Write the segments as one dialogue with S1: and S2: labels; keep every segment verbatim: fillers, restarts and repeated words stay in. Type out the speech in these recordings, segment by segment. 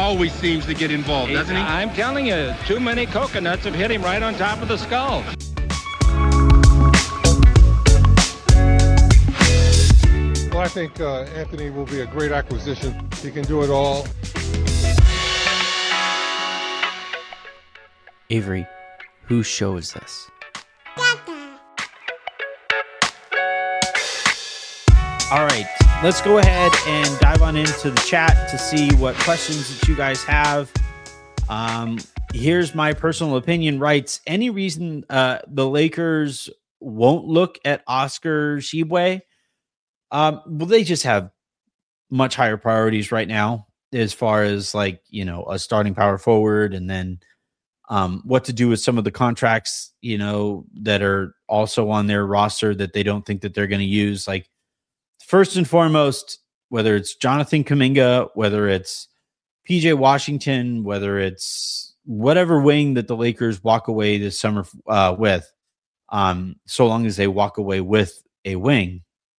S1: always seems to get involved,
S2: He-
S1: doesn't he?
S2: I'm telling you, too many coconuts have hit him right on top of the skull.
S3: Well, I think uh, Anthony will be a great acquisition. He can do it all.
S4: Avery, whose show is this? All right, let's go ahead and dive on into the chat to see what questions that you guys have. Um, here's my personal opinion. Writes, any reason uh, the Lakers won't look at Oscar Tshiebwe? Um, well, they just have much higher priorities right now as far as like, you know, a starting power forward, and then um, what to do with some of the contracts, you know, that are also on their roster that they don't think that they're going to use. Like, first and foremost, whether it's Jonathan Kuminga, whether it's P J Washington, whether it's whatever wing that the Lakers walk away this summer uh, with, um, so long as they walk away with a wing,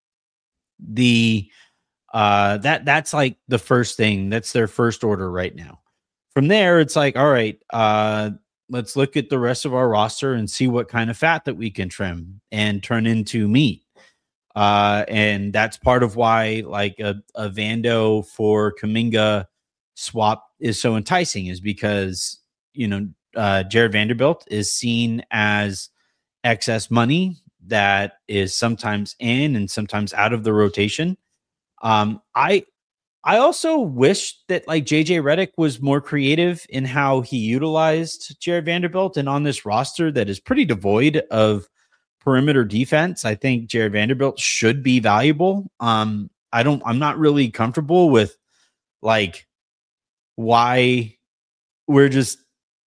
S4: the uh, that that's like the first thing. That's their first order right now. From there, it's like, all right, uh, let's look at the rest of our roster and see what kind of fat that we can trim and turn into meat. Uh, and that's part of why like a, a Vando for Kuminga swap is so enticing, is because, you know, uh, Jared Vanderbilt is seen as excess money that is sometimes in and sometimes out of the rotation. Um, I, I also wish that like J J Redick was more creative in how he utilized Jared Vanderbilt, and on this roster that is pretty devoid of perimeter defense, I think Jared Vanderbilt should be valuable. Um, I don't, I'm not really comfortable with like why we're just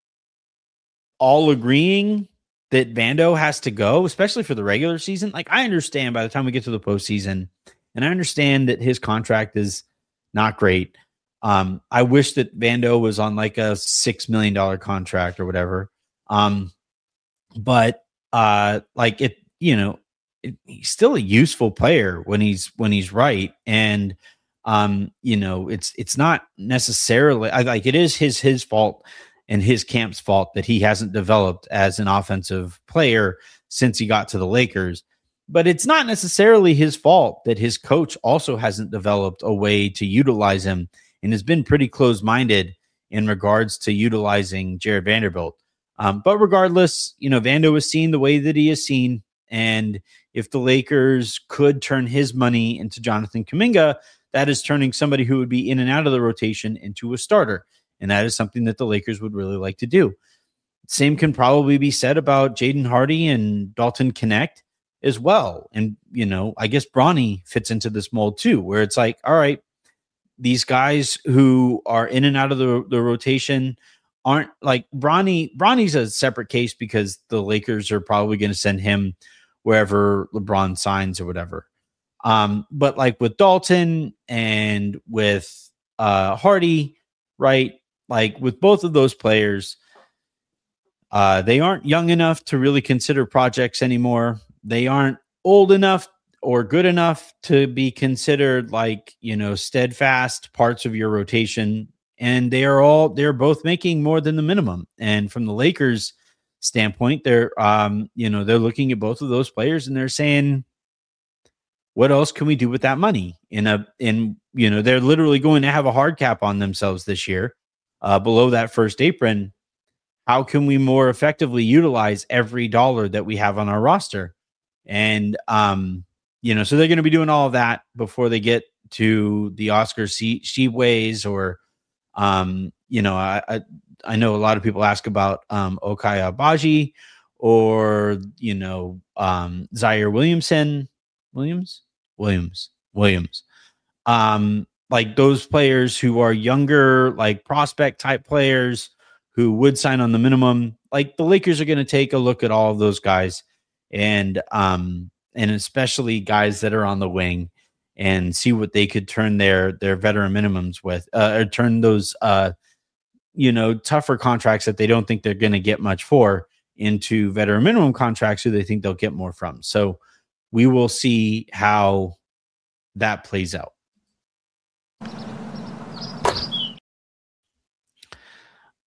S4: all agreeing that Vando has to go, especially for the regular season. Like, I understand by the time we get to the postseason, and I understand that his contract is not great. Um, I wish that Vando was on like a six million dollars contract or whatever. Um, but uh like it, you know, it, he's still a useful player when he's when he's right. And um you know, it's it's not necessarily, I like it is his his fault and his camp's fault that he hasn't developed as an offensive player since he got to the Lakers. But it's not necessarily his fault that his coach also hasn't developed a way to utilize him and has been pretty closed-minded in regards to utilizing Jared Vanderbilt. Um, but regardless, you know, Vando is seen the way that he is seen. And if the Lakers could turn his money into Jonathan Kuminga, that is turning somebody who would be in and out of the rotation into a starter. And that is something that the Lakers would really like to do. Same can probably be said about Jaden Hardy and Dalton Knecht as well. And, you know, I guess Bronny fits into this mold too, where it's like, all right, these guys who are in and out of the, the rotation aren't like Bronny. Bronny's a separate case because the Lakers are probably going to send him wherever LeBron signs or whatever. Um, but like with Dalton and with uh, Hardy, right? Like with both of those players, uh, they aren't young enough to really consider projects anymore. They aren't old enough or good enough to be considered like, you know, steadfast parts of your rotation. And they are all, they're both making more than the minimum. And from the Lakers standpoint, they're, um, you know, they're looking at both of those players and they're saying, what else can we do with that money in a, in, you know, they're literally going to have a hard cap on themselves this year, uh, below that first apron. How can we more effectively utilize every dollar that we have on our roster? And, um, you know, so they're going to be doing all of that before they get to the Oscar Tshiebwe's or, um, you know, I, I, I know a lot of people ask about, um, Ochai Agbaji or, you know, um, Zaire Williamson, Williams, Williams, Williams, um, like those players who are younger, like prospect type players who would sign on the minimum. Like the Lakers are going to take a look at all of those guys and, um, and especially guys that are on the wing and see what they could turn their, their veteran minimums with, uh, or turn those, uh, you know, tougher contracts that they don't think they're going to get much for into veteran minimum contracts who they think they'll get more from. So we will see how that plays out.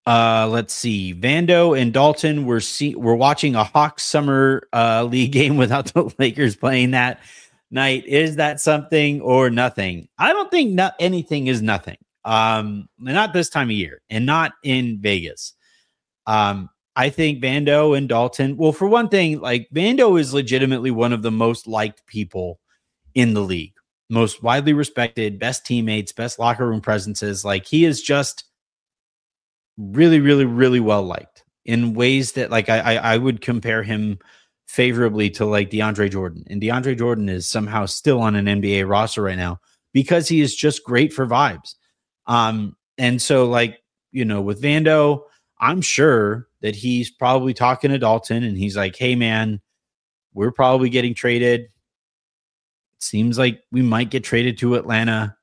S4: Uh, let's see. Vando and Dalton were see we're watching a Hawks summer uh, league game without the Lakers playing that night. Is that something or nothing? I don't think not anything is nothing. Um, not this time of year and not in Vegas. Um, I think Vando and Dalton. Well, for one thing, like Vando is legitimately one of the most liked people in the league, most widely respected, best teammates, best locker room presences. Like he is just really, really, really well liked in ways that like I, I I would compare him favorably to like DeAndre Jordan. And DeAndre Jordan is somehow still on an N B A roster right now because he is just great for vibes. Um, and so like, you know, with Vando, I'm sure that he's probably talking to Dalton and he's like, hey man, we're probably getting traded. It seems like we might get traded to Atlanta.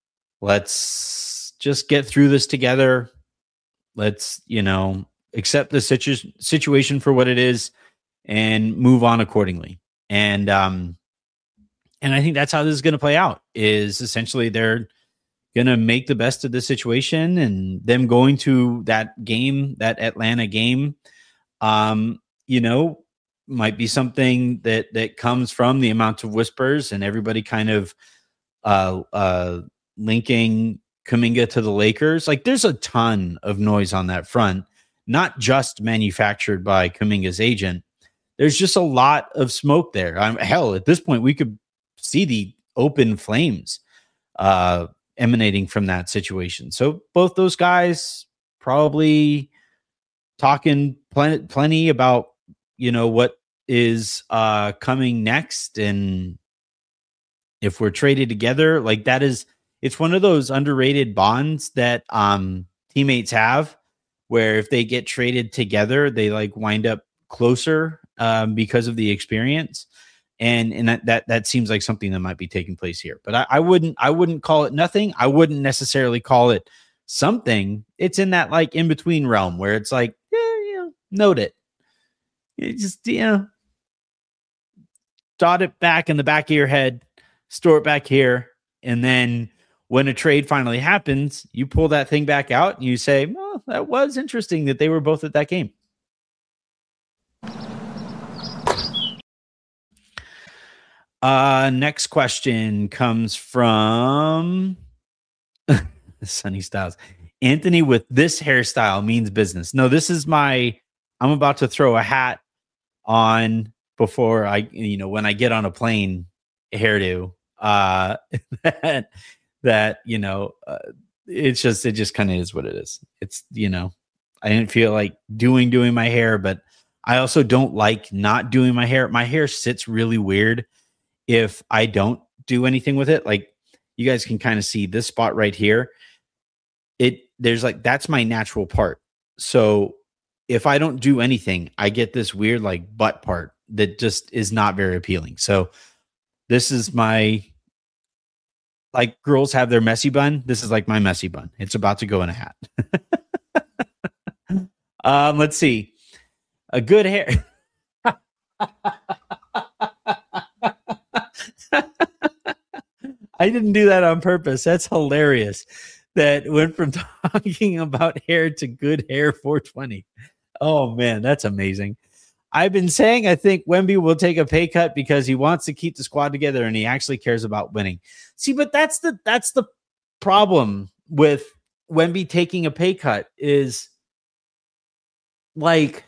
S4: Let's just get through this together. Let's, you know, accept the situ- situation for what it is and move on accordingly. And, um, and I think that's how this is going to play out is essentially they're going to make the best of the situation and them going to that game, that Atlanta game, um, you know, might be something that, that comes from the amount of whispers and everybody kind of, uh, uh, linking Kuminga to the Lakers. Like there's a ton of noise on that front, not just manufactured by Kuminga's agent. There's just a lot of smoke there. I'm hell at this point, we could see the open flames uh, emanating from that situation. So both those guys probably talking plenty, plenty about, you know, what is uh, coming next. And if we're traded together, like that is, it's one of those underrated bonds that um, teammates have where if they get traded together, they like wind up closer um, because of the experience. And, and that, that, that seems like something that might be taking place here, but I, I wouldn't, I wouldn't call it nothing. I wouldn't necessarily call it something. It's in that like in between realm where it's like, yeah, yeah, note it. You just, you know, dot it back in the back of your head, store it back here. And then when a trade finally happens, you pull that thing back out and you say, well, that was interesting that they were both at that game. Uh, next question comes from Sunny Styles. Anthony with this hairstyle means business. No, this is my, I'm about to throw a hat on before I, you know, when I get on a plane hairdo, uh, that, that, you know, uh, it's just, it just kind of is what it is. It's, you know, I didn't feel like doing, doing my hair, but I also don't like not doing my hair. My hair sits really weird if I don't do anything with it. Like you guys can kind of see this spot right here. It, there's like, that's my natural part. So if I don't do anything, I get this weird like butt part that just is not very appealing. So this is my, like girls have their messy bun. This is like my messy bun. It's about to go in a hat. um, let's see. A good hair. I didn't do that on purpose. That's hilarious. That went from talking about hair to good hair four twenty. Oh man, that's amazing. I've been saying I think Wemby will take a pay cut because he wants to keep the squad together and he actually cares about winning. See, but that's the that's the problem with Wemby taking a pay cut is like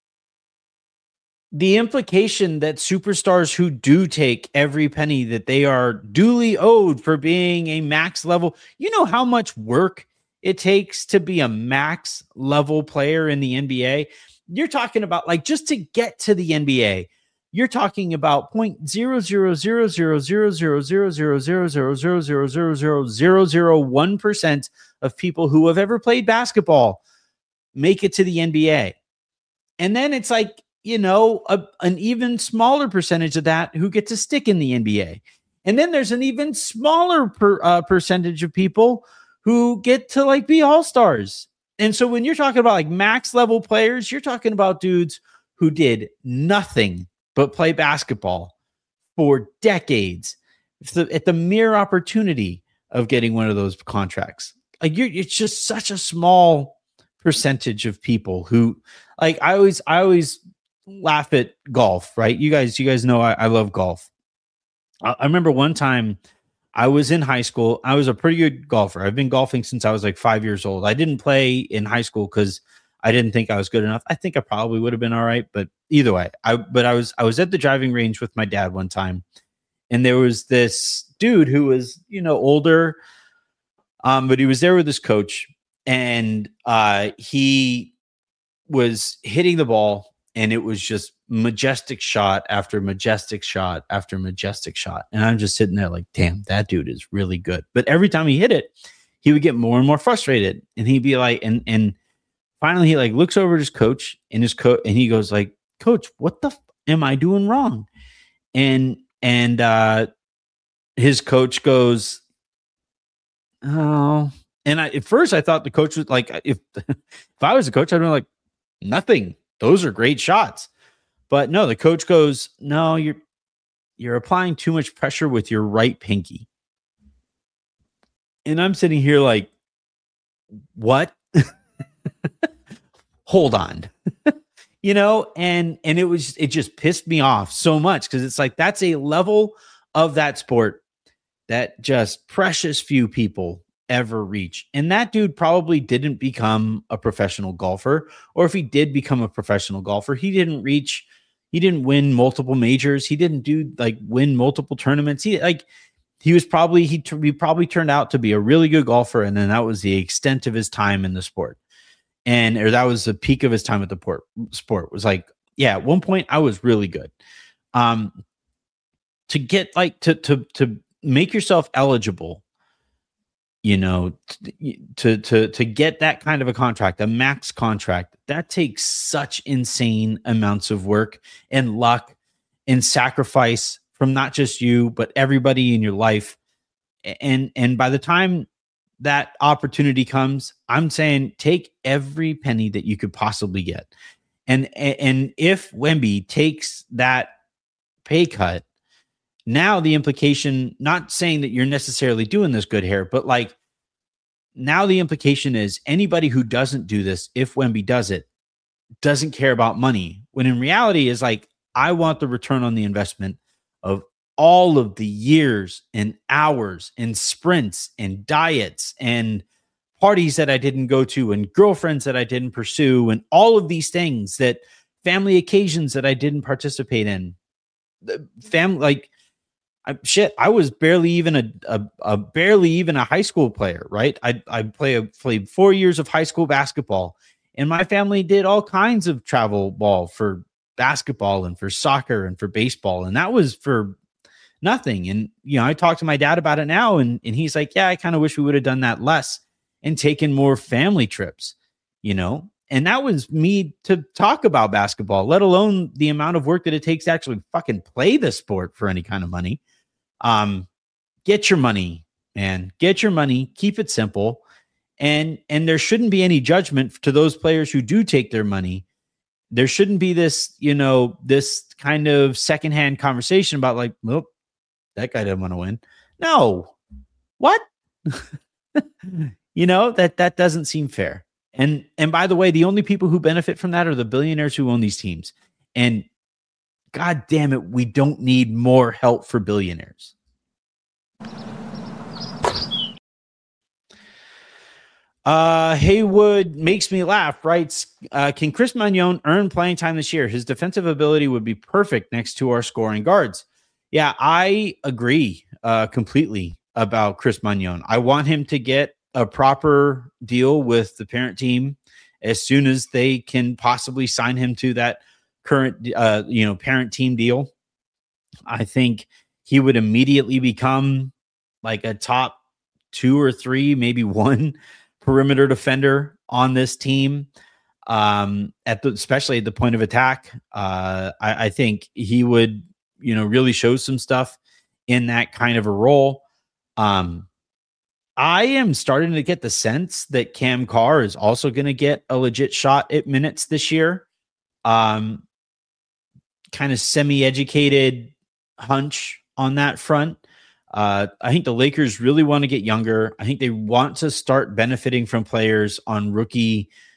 S4: the implication that superstars who do take every penny that they are duly owed for being a max level, you know how much work it takes to be a max level player in the N B A. You're talking about like just to get to the N B A, you're talking about point zero zero zero zero zero zero zero zero zero zero zero zero zero zero zero zero one percent of people who have ever played basketball make it to the N B A. And then it's like, you know, a, an even smaller percentage of that who get to stick in the N B A. And then there's an even smaller per, uh, percentage of people who get to like be all-stars. And so when you're talking about like max level players, you're talking about dudes who did nothing but play basketball for decades at the, at the mere opportunity of getting one of those contracts. Like you're, it's just such a small percentage of people who like, I always, I always laugh at golf, right? You guys, you guys know I, I love golf. I, I remember one time I was in high school. I was a pretty good golfer. I've been golfing since I was like five years old. I didn't play in high school because I didn't think I was good enough. I think I probably would have been all right, but either way, I but I was I was at the driving range with my dad one time, and there was this dude who was, you know, older, um, but he was there with his coach, and uh, he was hitting the ball, and it was just majestic shot after majestic shot after majestic shot, and I'm just sitting there like, damn, that dude is really good. But every time he hit it, he would get more and more frustrated, and he'd be like, and and. Finally, he like looks over at his coach and his coach, and he goes like, "Coach, what the f- am I doing wrong?" And and uh, his coach goes, "Oh." And I, at first, I thought the coach was like, "If if I was a coach, I'd be like, nothing. Those are great shots." But no, the coach goes, "No, you're you're applying too much pressure with your right pinky." And I'm sitting here like, "What?" Hold on. You know, and and it was it just pissed me off so much, because it's like, that's a level of that sport that just precious few people ever reach. And that dude probably didn't become a professional golfer, or if he did become a professional golfer, he didn't reach, he didn't win multiple majors, he didn't do like win multiple tournaments. He like he was probably he, t- he probably turned out to be a really good golfer, and then that was the extent of his time in the sport. And or that was the peak of his time at the port, sport. It was like, yeah, at one point I was really good. Um, to get like to to to make yourself eligible, you know, to to to get that kind of a contract, a max contract, that takes such insane amounts of work and luck and sacrifice from not just you, but everybody in your life. And and by the time that opportunity comes, I'm saying take every penny that you could possibly get. And, and if Wemby takes that pay cut, now the implication, not saying that you're necessarily doing this good here, but like now the implication is anybody who doesn't do this, if Wemby does it, doesn't care about money. When in reality is like, I want the return on the investment of all of the years and hours and sprints and diets and parties that I didn't go to and girlfriends that I didn't pursue and all of these things, that family occasions that I didn't participate in. The family, like I, shit, I was barely even a, a, a barely even a high school player, right? I I play a, played four years of high school basketball, and my family did all kinds of travel ball for basketball and for soccer and for baseball, and that was for nothing. And, you know, I talked to my dad about it now, and, and he's like, yeah, I kind of wish we would have done that less and taken more family trips, you know? And that was me to talk about basketball, let alone the amount of work that it takes to actually fucking play the sport for any kind of money. Um, get your money, man, get your money, keep it simple. And, and there shouldn't be any judgment to those players who do take their money. There shouldn't be this, you know, this kind of secondhand conversation about like, well, that guy didn't want to win. No. What? You know, that that doesn't seem fair. And and by the way, the only people who benefit from that are the billionaires who own these teams. And God damn it, we don't need more help for billionaires. Uh, Haywood makes me laugh, writes, uh, can Chris Magnon earn playing time this year? His defensive ability would be perfect next to our scoring guards. Yeah, I agree uh, completely about Chris Magnon. I want him to get a proper deal with the parent team as soon as they can possibly sign him to that current, uh, you know, parent team deal. I think he would immediately become like a top two or three, maybe one perimeter defender on this team. Um, at the, especially at the point of attack. Uh, I, I think he would, you know, really show some stuff in that kind of a role. Um, I am starting to get the sense that Cam Carr is also going to get a legit shot at minutes this year. Um, kind of semi-educated hunch on that front. Uh, I think the Lakers really want to get younger. I think they want to start benefiting from players on rookie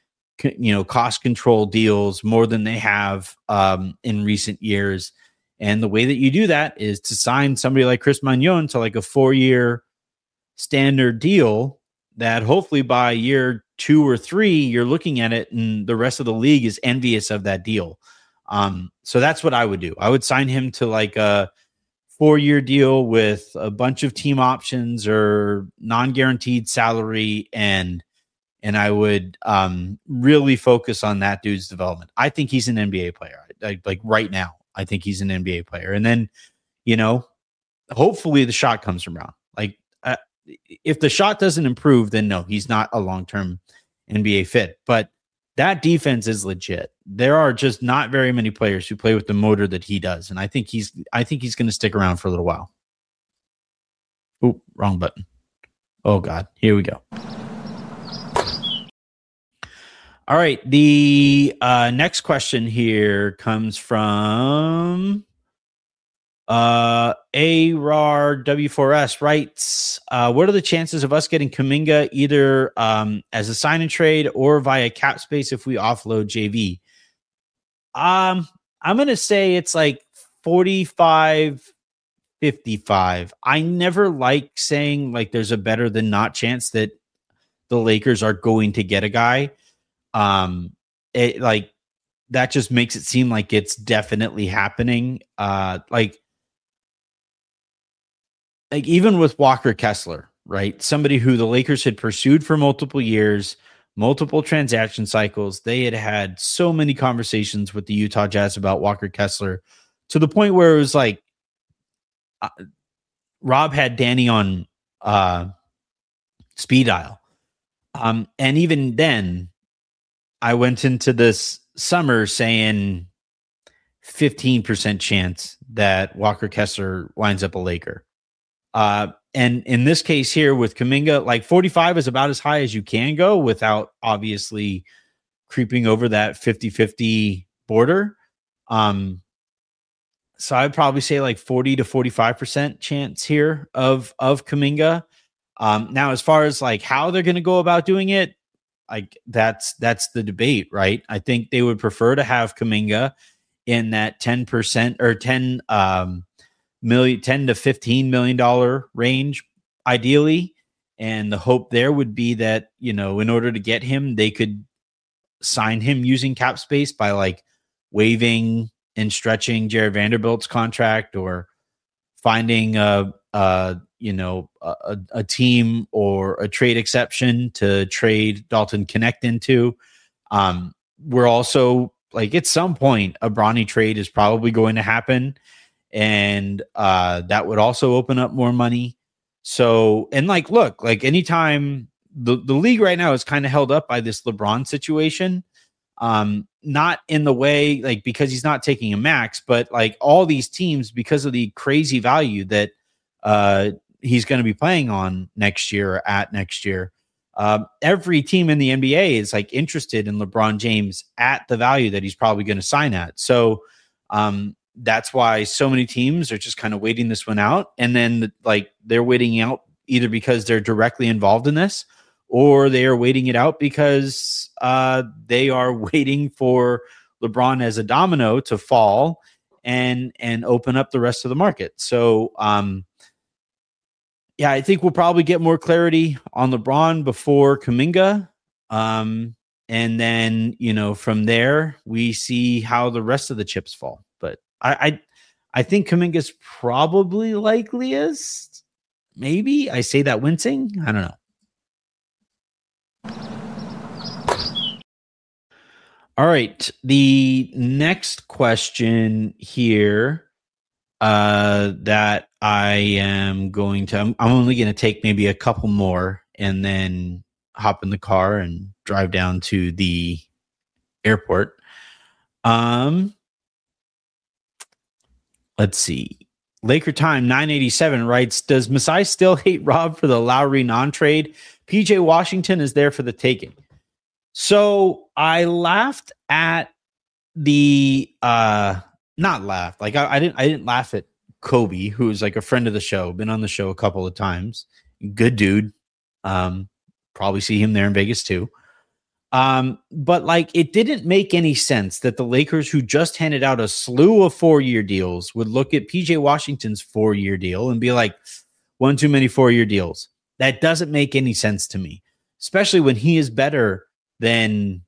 S4: you know, cost control deals more than they have um, in recent years. And the way that you do that is to sign somebody like Chris Magnon to like a four-year standard deal that hopefully by year two or three, you're looking at it and the rest of the league is envious of that deal. Um, so that's what I would do. I would sign him to like a four-year deal with a bunch of team options or non-guaranteed salary, and and I would um, really focus on that dude's development. I think he's an N B A player. Like, like right now, I think he's an N B A player. And then, you know, hopefully the shot comes around. Like, uh, if the shot doesn't improve, then no, he's not a long-term N B A fit. But that defense is legit. There are just not very many players who play with the motor that he does, and I think he's I think he's going to stick around for a little while. Oh, wrong button. Oh God, here we go. All right, the uh, next question here comes from uh, A R A R W four S writes, uh, what are the chances of us getting Kuminga either um, as a sign and trade or via cap space if we offload J V? Um, I'm going to say it's like forty-five fifty-five. I never like saying like there's a better than not chance that the Lakers are going to get a guy. Um, it like that just makes it seem like it's definitely happening. Uh, like, like even with Walker Kessler, right? Somebody who the Lakers had pursued for multiple years, multiple transaction cycles. They had had so many conversations with the Utah Jazz about Walker Kessler to the point where it was like, uh, Rob had Danny on uh, speed dial. Um, and even then, I went into this summer saying fifteen percent chance that Walker Kessler winds up a Laker. Uh, and in this case here with Kuminga, like forty-five is about as high as you can go without obviously creeping over that fifty-fifty border. Um, so I'd probably say like forty to forty-five percent chance here of, of Kuminga. Um, now, as far as like how they're going to go about doing it, like that's that's the debate, right? I think they would prefer to have Kuminga in that ten percent or ten um, million, ten to fifteen million dollar range, ideally. And the hope there would be that, you know, in order to get him, they could sign him using cap space by like waiving and stretching Jared Vanderbilt's contract or finding a, a you know, a, a team or a trade exception to trade Dalton Connect into. Um, we're also like at some point a Bronny trade is probably going to happen, and uh, that would also open up more money. So, and like, look, like anytime the, the league right now is kind of held up by this LeBron situation, um, not in the way like because he's not taking a max, but like all these teams because of the crazy value that uh, he's going to be playing on next year or at next year. Um, every team in the N B A is like interested in LeBron James at the value that he's probably going to sign at. So um, that's why so many teams are just kind of waiting this one out. And then like they're waiting out either because they're directly involved in this or they are waiting it out because uh, they are waiting for LeBron as a domino to fall and, and open up the rest of the market. So, um, yeah, I think we'll probably get more clarity on LeBron before Kuminga. Um, and then, you know, from there, we see how the rest of the chips fall. But I I, I think Kuminga's probably likeliest. Maybe. I say that wincing. I don't know. All right. The next question here uh, that I am going to, I'm, I'm only going to take maybe a couple more and then hop in the car and drive down to the airport. Um, let's see. Laker Time nine eighty-seven writes, does Masai still hate Rob for the Lowry non-trade? P J Washington is there for the taking. So I laughed at the, uh, not laughed. Like I, I didn't, I didn't laugh at Kobe, who's like a friend of the show, been on the show a couple of times. Good dude. Um, probably see him there in Vegas too. Um, but like, it didn't make any sense that the Lakers, who just handed out a slew of four-year deals, would look at P J Washington's four-year deal and be like, one too many four-year deals. That doesn't make any sense to me, especially when he is better than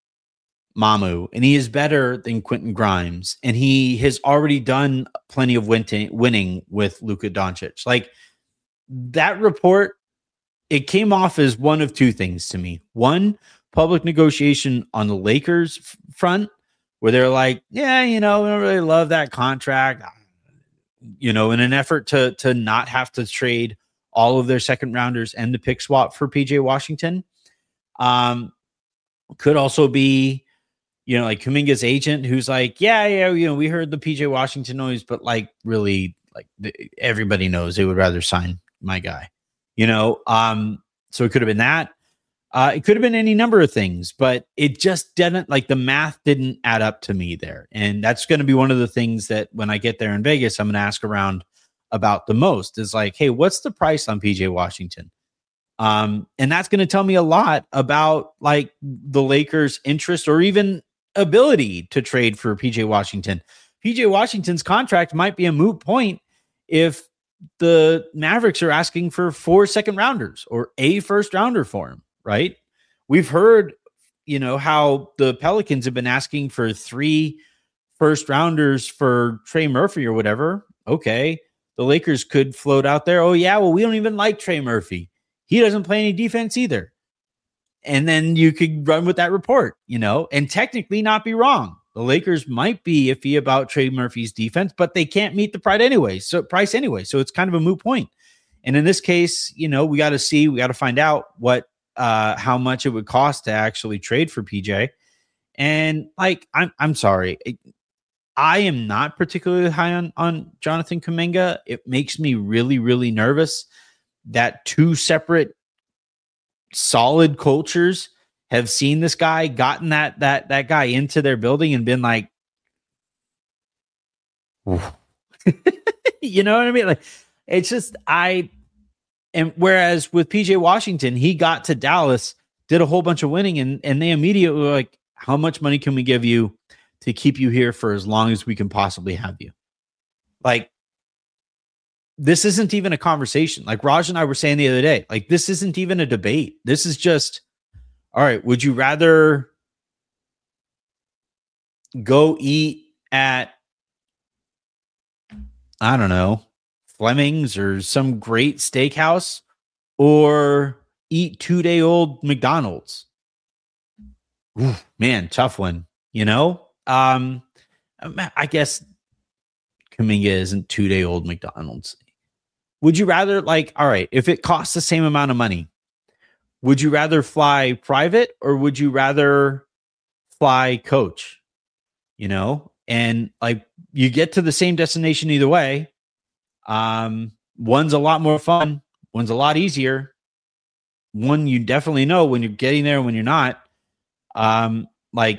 S4: Mamu and he is better than Quentin Grimes, and he has already done plenty of winning, winning with Luka Doncic. Like, that report, it came off as one of two things to me. One, public negotiation on the Lakers f- front, where they're like, yeah, you know, we don't really love that contract, you know, in an effort to to not have to trade all of their second rounders and the pick swap for P J Washington. Um, could also be, you know, like Kuminga's agent, who's like, yeah, yeah, you know, we heard the P J Washington noise, but like, really, like, everybody knows they would rather sign my guy, you know. Um, so it could have been that. Uh, it could have been any number of things, but it just didn't, like, the math didn't add up to me there. And that's going to be one of the things that when I get there in Vegas, I'm going to ask around about the most, is like, hey, what's the price on P J Washington? Um, and that's going to tell me a lot about like the Lakers' interest or even ability to trade for P J Washington. P J Washington's contract might be a moot point if the Mavericks are asking for four second rounders or a first rounder for him. Right? We've heard, you know, how the Pelicans have been asking for three first rounders for Trey Murphy or whatever. Okay. The Lakers could float out there. Oh yeah. Well, we don't even like Trey Murphy. He doesn't play any defense either. And then you could run with that report, you know, and technically not be wrong. The Lakers might be iffy about Trey Murphy's defense, but they can't meet the price anyway. So price anyway. So it's kind of a moot point. And in this case, you know, we got to see, we got to find out what, uh, how much it would cost to actually trade for P J. And like, I'm, I'm sorry. I am not particularly high on, on Jonathan Kuminga. It makes me really, really nervous that two separate solid cultures have seen this guy, gotten that, that, that guy into their building and been like, you know what I mean? Like, it's just, I, and whereas with P J Washington, he got to Dallas, did a whole bunch of winning, and, and they immediately were like, how much money can we give you to keep you here for as long as we can possibly have you? Like, this isn't even a conversation. Like Raj and I were saying the other day, like, this isn't even a debate. This is just, all right, would you rather go eat at, I don't know, Fleming's or some great steakhouse, or eat two-day-old McDonald's? Ooh, man, tough one, you know? Um, I guess Kuminga isn't two-day-old McDonald's. Would you rather, like, all right, if it costs the same amount of money, would you rather fly private or would you rather fly coach? You know? And, like, you get to the same destination either way. Um, one's a lot more fun. One's a lot easier. One, you definitely know when you're getting there and when you're not. Um, like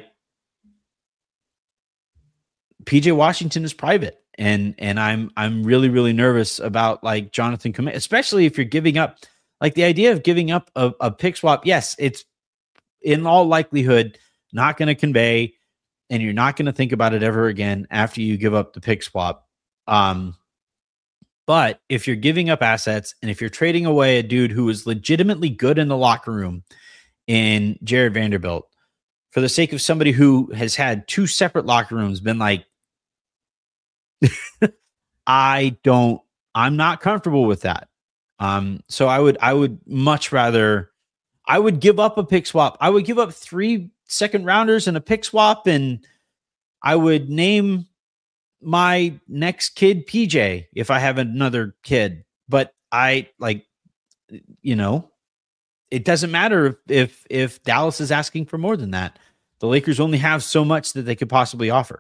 S4: P J Washington is private, and and I'm I'm really really nervous about like Jonathan Kuminga, especially if you're giving up, like the idea of giving up a, a pick swap. Yes, it's in all likelihood not going to convey, and you're not going to think about it ever again after you give up the pick swap. Um, but if you're giving up assets and if you're trading away a dude who is legitimately good in the locker room in Jared Vanderbilt for the sake of somebody who has had two separate locker rooms, been like, I don't, I'm not comfortable with that. Um, so I would, I would much rather, I would give up a pick swap. I would give up three second rounders and a pick swap, and I would name my next kid P J if I have another kid. But I like, you know, it doesn't matter if, if, if Dallas is asking for more than that. The Lakers only have so much that they could possibly offer.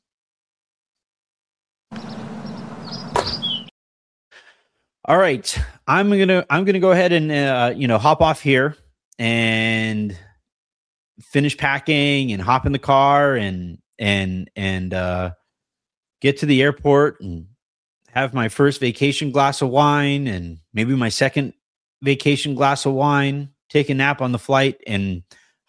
S4: All right, I'm gonna I'm gonna go ahead and uh, you know hop off here and finish packing and hop in the car and and and uh, get to the airport and have my first vacation glass of wine and maybe my second vacation glass of wine. Take a nap on the flight and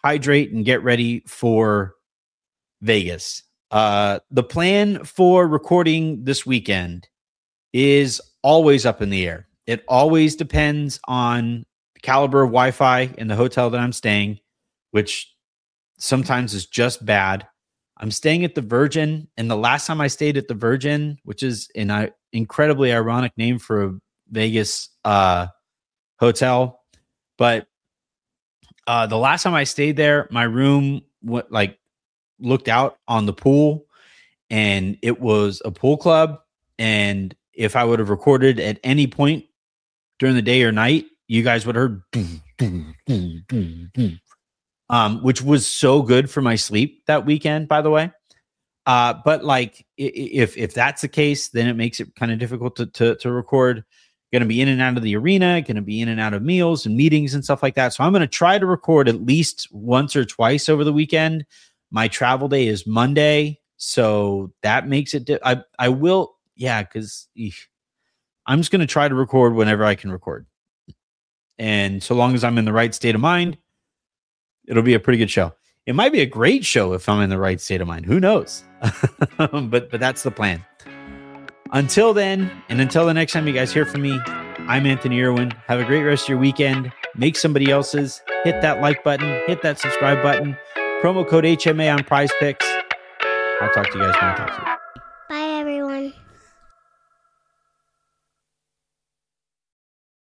S4: hydrate, and get ready for Vegas. Uh, the plan for recording this weekend is always up in the air. It always depends on the caliber of Wi-Fi in the hotel that I'm staying, which sometimes is just bad. I'm staying at the Virgin, and the last time I stayed at the Virgin, which is an uh, incredibly ironic name for a Vegas uh, hotel, but uh, the last time I stayed there, my room went, like looked out on the pool, and it was a pool club. And if I would have recorded at any point during the day or night, you guys would have heard, um, which was so good for my sleep that weekend, by the way. Uh, but like, if if that's the case, then it makes it kind of difficult to to, to record. Going to be in and out of the arena, going to be in and out of meals and meetings and stuff like that. So I'm going to try to record at least once or twice over the weekend. My travel day is Monday, so that makes it. Di- I I will, yeah, because I'm just going to try to record whenever I can record, and so long as I'm in the right state of mind, it'll be a pretty good show. It might be a great show if I'm in the right state of mind. Who knows? but but that's the plan. Until then, and until the next time you guys hear from me, I'm Anthony Irwin. Have a great rest of your weekend. Make somebody else's. Hit that like button. Hit that subscribe button. Promo code H M A on Prize Picks. I'll talk to you guys when I talk to you.